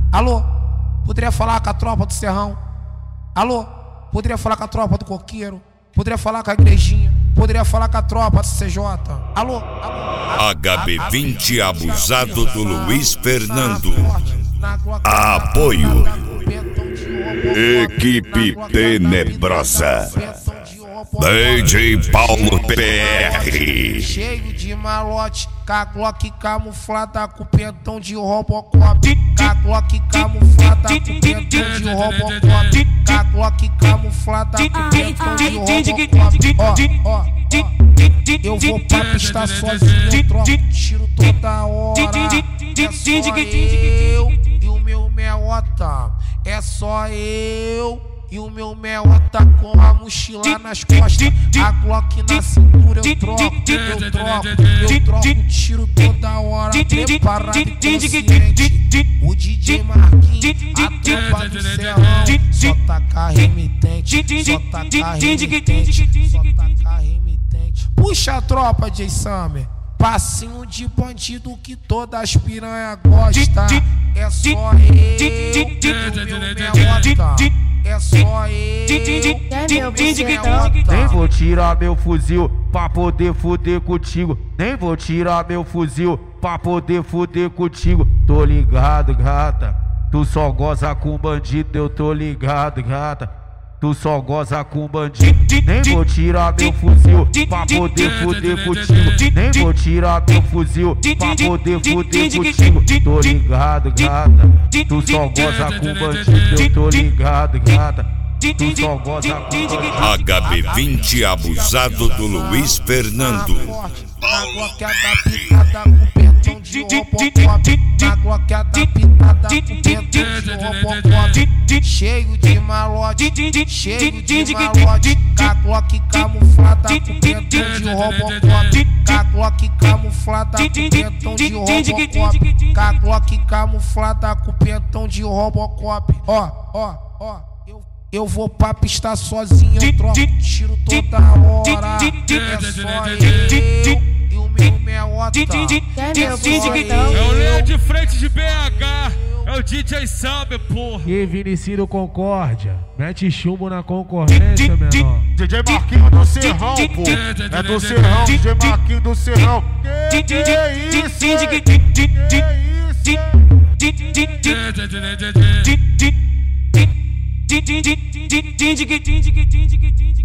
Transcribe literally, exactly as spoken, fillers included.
Alô, poderia falar com a tropa do Serrão? Alô, poderia falar com a tropa do Coqueiro? Poderia falar com a igrejinha? Poderia falar com a tropa do C J? Alô, alô. H B vinte abusado do Luiz Fernando. Apoio Equipe Tenebrosa D J Paulo P R. Cheio de malote, Glock camuflada com pentão de Robocop. Glock camuflada com pentão de Robocop. Glock camuflada com pentão de Robocop. Ó, ó, ó. Eu vou pra pista sozinho, eu troco tiro toda hora. É só eu e o meu meota. É só eu e o meu meota com a mochila nas costas, a Glock na cintura. Eu troco, eu troco, eu troco tiro toda hora, preparado e consciente. O D J Marquinhos, a tropa do Serrão, só taca remitente, só taca remitente, só taca remitente. Puxa a tropa, J Summer, passinho de bandido que todas as piranha gosta. É só eu e o meu meota. É só eu e o meu meota. Nem vou tirar meu fuzil pra poder fuder contigo. Nem vou tirar meu fuzil pra poder fuder contigo. Tô ligado, gata, tu só goza com bandido. Eu tô ligado, gata, tu só goza com bandido. Nem vou tirar meu fuzil pra poder fuder contigo. Nem vou tirar meu fuzil pra poder fuder contigo. Tô ligado, gata, tu só goza com bandido. Eu tô ligado, gata, tu só goza com bandido. H B vinte abusado do Luiz Fernando. Na gloqueada pitada com pentão de Robocop. Na gloqueada pitada com pentão de Robocop. Cheio de malote, cheio de malote. A Glock camuflada com pentão de Robocop. A Glock camuflada com pentão de Robocop. A Glock camuflada com pentão de Robocop. Ó, ó, ó. Eu vou pra pista sozinho, eu troco tiro toda hora. É só eu e o meu meota. É só eu. É o Leão de frente de B H, é o D J Summer, porra. E Vinicido Concórdia, mete chumbo na concorrência, menor. D J Marquinhos do Serrão, pô. É do Serrão, D J Marquinhos do Serrão. Que que é isso? Que é isso?